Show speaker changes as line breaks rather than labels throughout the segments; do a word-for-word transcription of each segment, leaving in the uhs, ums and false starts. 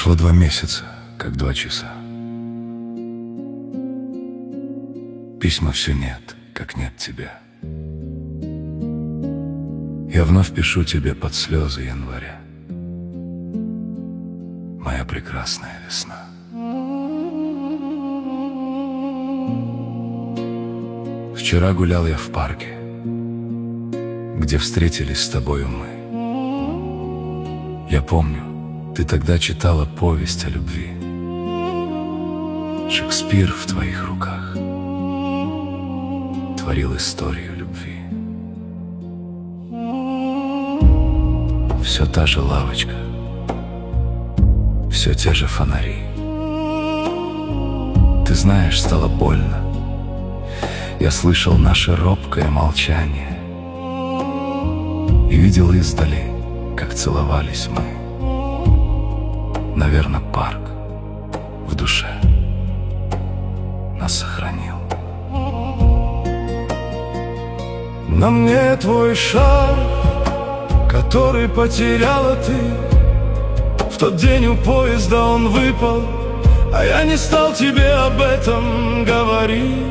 Прошло два месяца, как два часа. Письма все нет, как нет тебя. Я вновь пишу тебе под слезы января. Моя прекрасная весна. Вчера гулял я в парке, где встретились с тобою мы. Я помню, ты тогда читала повесть о любви. Шекспир в твоих руках творил историю любви. Все та же лавочка, все те же фонари. Ты знаешь, стало больно. Я слышал наше робкое молчание и видел издали, как целовались мы. Наверное, парк в душе нас сохранил. На мне твой шарф, который потеряла ты. В тот день у поезда он выпал, а я не стал тебе об этом говорить.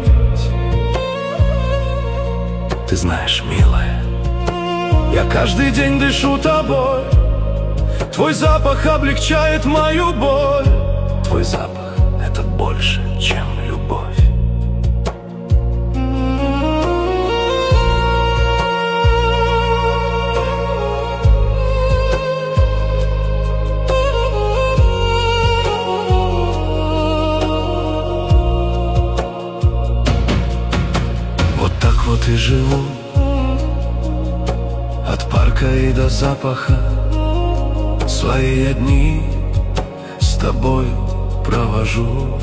Ты знаешь, милая, я каждый день дышу тобой. Твой запах облегчает мою боль. Твой запах — это больше, чем любовь. Вот так вот и живу, от парка и до запаха. Свои дни с тобой провожу,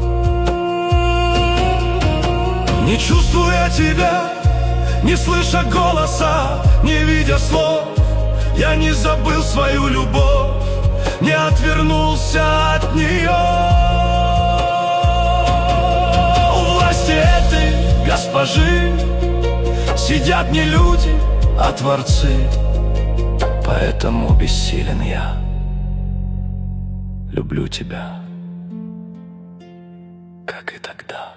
не чувствуя тебя, не слыша голоса, не видя слов. Я не забыл свою любовь, не отвернулся от нее. У власти этой госпожи сидят не люди, а творцы. Поэтому бессилен я. Люблю тебя, как и тогда.